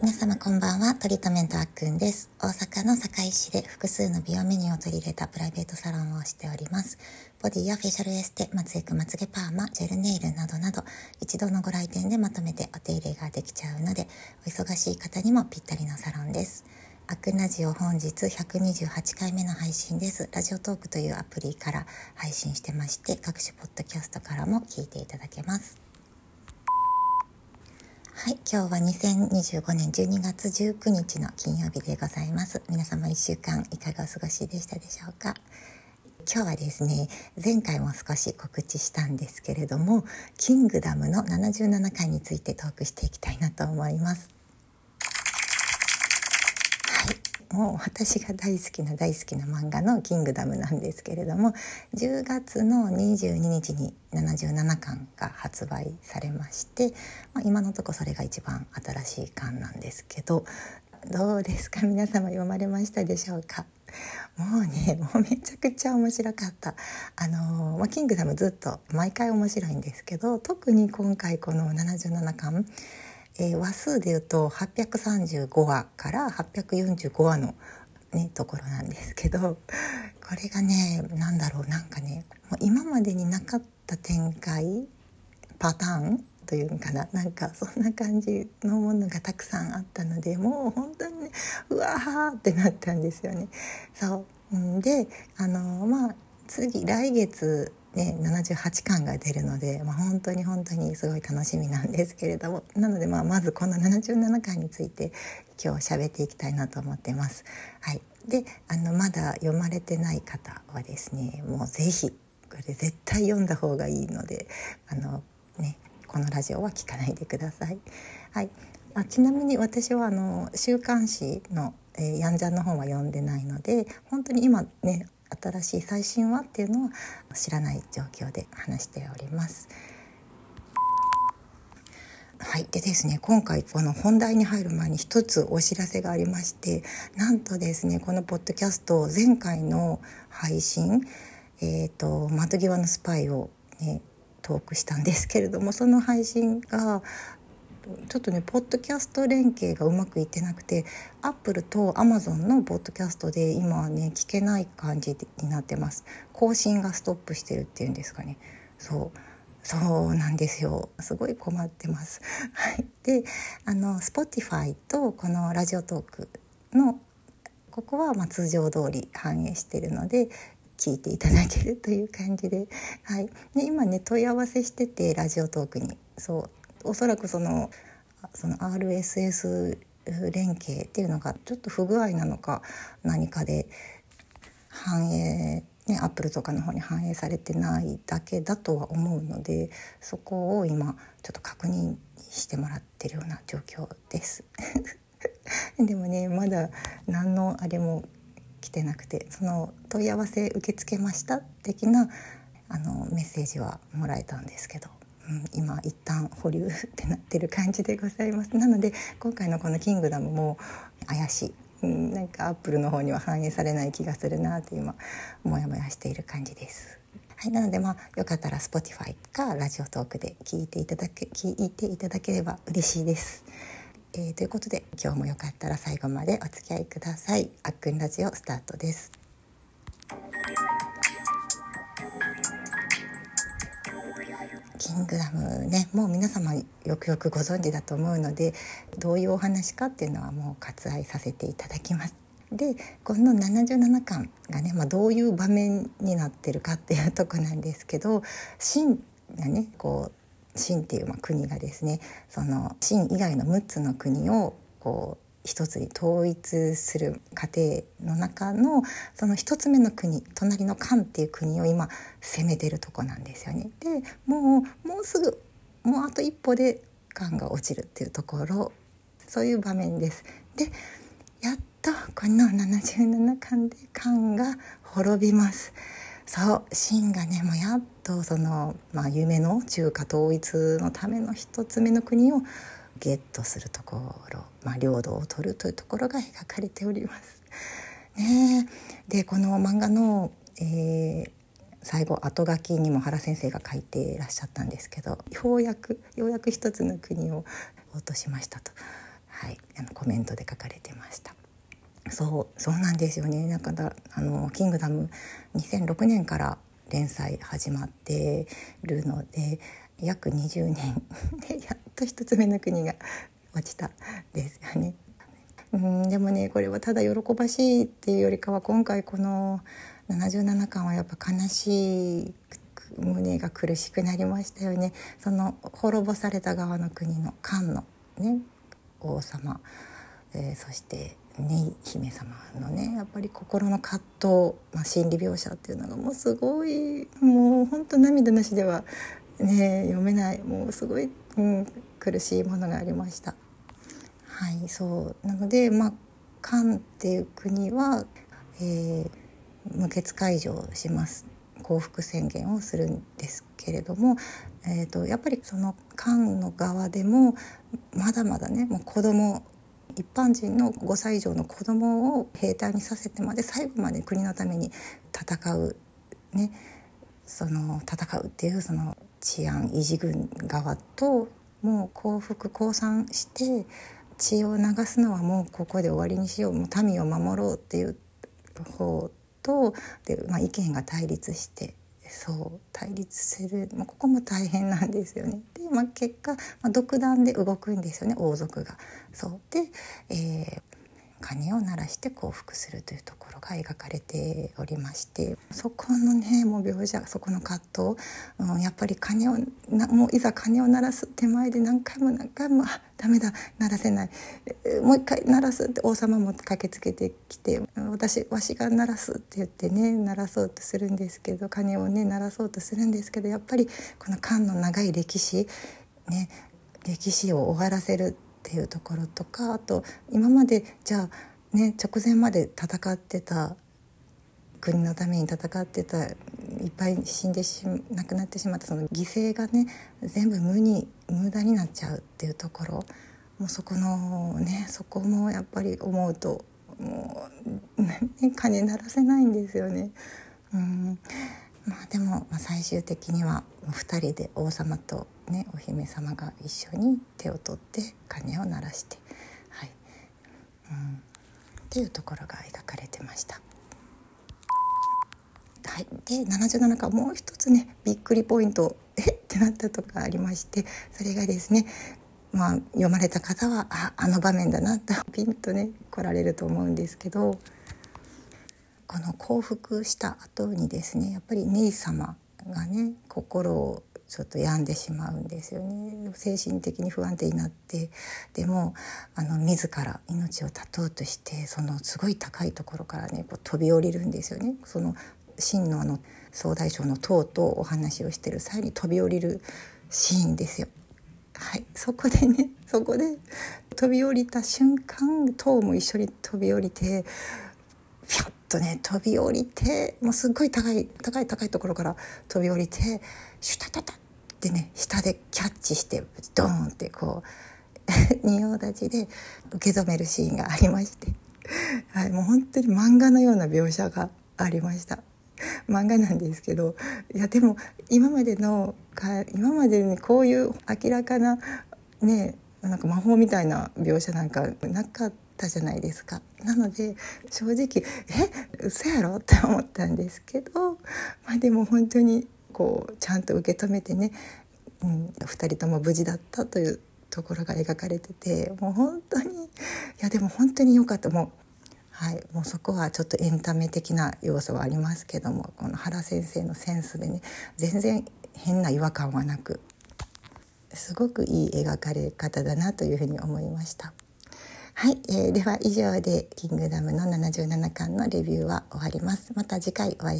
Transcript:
皆様こんばんは。トリートメントあっくんです。大阪の堺市で複数の美容メニューを取り入れたプライベートサロンをしております。ボディやフェイシャルエステ、まつエク、まつげパーマ、ジェルネイルなどなど、一度のご来店でまとめてお手入れができちゃうので、お忙しい方にもぴったりのサロンです。あっくんラジオ本日128回目の配信です。ラジオトークというアプリから配信してまして、各種ポッドキャストからも聞いていただけます。はい、今日は2025年12月19日の金曜日でございます。皆様1週間いかがお過ごしでしたでしょうか。今日はですね、前回も少し告知したんですけれども、キングダムの77巻についてトークしていきたいなと思います。もう私が大好きな漫画のキングダムなんですけれども、10月の22日に77巻が発売されまして、今のところそれが一番新しい巻なんですけど、どうですか皆様、読まれましたでしょうか。もうめちゃくちゃ面白かった。キングダムずっと毎回面白いんですけど、特に今回この77巻、話数でいうと835話から845話の、ところなんですけど、これがね、もう今までになかった展開パターンというのかな、そんな感じのものがたくさんあったので、もう本当にね、うわーってなったんですよね。そうで、次来月78巻が出るので、本当にすごい楽しみなんですけれども、なのでまずこの77巻について今日喋っていきたいなと思ってます。はい。で、まだ読まれてない方はですね、もうぜひこれ絶対読んだ方がいいので、このラジオは聞かないでください。はい。ちなみに私は週刊誌の、ヤンジャンの本は読んでないので、本当に今ね、新しい最新話っていうのは知らない状況で話しております。はい。でですね、今回この本題に入る前に一つお知らせがありまして、なんとですね、このポッドキャスト前回の配信、窓際のスパイをねトークしたんですけれども、その配信がちょっとね、ポッドキャスト連携がうまくいってなくて、アップルとアマゾンのポッドキャストで今はね聞けない感じになってます。更新がストップしてるっていうんですかね。そうなんですよ。すごい困ってます。はい。で、Spotify とこのラジオトークのここは通常通り反映しているので聞いていただけるという感じで、はい。で、今ね問い合わせしてて、ラジオトークに。おそらくその RSS 連携っていうのがちょっと不具合なのか何かで反映アップルとかの方に反映されてないだけだとは思うので、そこを今ちょっと確認してもらってるような状況ですでもね、まだ何のあれも来てなくて、その問い合わせ受け付けました的なメッセージはもらえたんですけど、今一旦保留ってなってる感じでございます。なので今回のこのキングダムも怪しい、アップルの方には反映されない気がするなって今モヤモヤしている感じです。はい。なのでよかったら Spotify かラジオトークで聞いていただければ嬉しいです。ということで、今日もよかったら最後までお付き合いください。あっくんラジオスタートです。キングダムね、もう皆様よくよくご存知だと思うので、どういうお話かっていうのはもう割愛させていただきます。で、この77巻がね、どういう場面になってるかっていうとこなんですけど、秦がね、秦っていう国がですね、その秦以外の6つの国を一つに統一する過程の中のその一つ目の国、隣の漢っていう国を今攻めてるとこなんですよね。で、もうすぐ、もうあと一歩で漢が落ちるっていうところ、そういう場面です。で、やっとこの77巻で漢が滅びます。秦がね、もうやっとその、夢の中華統一のための一つ目の国をゲットするところ、領土を取るというところが描かれておりますね。で、この漫画の、最後後書きにも原先生が書いていらっしゃったんですけど、ようやく一つの国を落としましたと。 はい、コメントで書かれてました。そうなんですよね。キングダム2006年から連載始まってるので約20年でやっと一つ目の国が落ちたですよね。でもね、これはただ喜ばしいっていうよりかは、今回この77巻はやっぱ悲しい、胸が苦しくなりましたよね。その滅ぼされた側の国の漢のね王様、そしてね姫様のねやっぱり心の葛藤、心理描写っていうのがもうすごい、もう本当涙なしではね読めない、もうすごい、苦しいものがありました。はい、そうなので、漢っていう国は、無血開城します、降伏宣言をするんですけれども、やっぱりその漢の側でもまだまだね、もう子供、一般人の5歳以上の子供を兵隊にさせてまで最後まで国のために戦うね、その戦うっていうその治安維持軍側と、もう降伏降参して血を流すのはもうここで終わりにしよう、もう民を守ろうっていう方とで、意見が対立して、対立する、ここも大変なんですよね。で、結果、独断で動くんですよね、王族が。で、鐘を鳴らして降伏するというところが描かれておりまして、そこのねもう描写、そこの葛藤、やっぱりもういざ鐘を鳴らす手前で何回もダメだ、鳴らせない、もう一回鳴らすって王様も駆けつけてきて、わしが鳴らすって言ってね鳴らそうとするんですけど、鐘をね鳴らそうとするんですけど、やっぱりこの漢の長い歴史を終わらせるっていうところとか、あと今までじゃあね直前まで戦ってた、国のために戦ってた、いっぱい亡くなってしまったその犠牲がね全部無駄になっちゃうっていうところ、もうそこもやっぱり思うともう、鐘鳴らせないんですよね。でも、最終的には2人で王様と、お姫様が一緒に手を取って鐘を鳴らして、っていうところが描かれてました。で77巻もう一つねびっくりポイントってなったとかありまして、それがですね、読まれた方はあの場面だなとピンとね来られると思うんですけど、この降伏した後にですね、やっぱりネイ様がね心をちょっと病んでしまうんですよね。精神的に不安定になって、でも自ら命を絶とうとして、そのすごい高いところからねこう飛び降りるんですよね。その真の総大将の塔とお話をしている際に飛び降りるシーンですよ。そこで飛び降りた瞬間、塔も一緒に飛び降りて、ピャッとね飛び降りて、もうすっごい高いところから飛び降りて、シュタタタってね下でキャッチしてドーンってこう仁王立ちで受け止めるシーンがありまして、もう本当に漫画のような描写がありました。漫画なんですけど、でも今までにこういう明らかなねなんか魔法みたいな描写なんかなかったじゃないですか。なので正直嘘やろって思ったんですけど、でも本当にこうちゃんと受け止めてね、2人とも無事だったというところが描かれてて、もう本当にでも本当に良かった。もうそこはちょっとエンタメ的な要素はありますけども、この原先生のセンスでね全然変な違和感はなく、すごくいい描かれ方だなというふうに思いました。では以上でキングダムの77巻のレビューは終わります。また次回お会い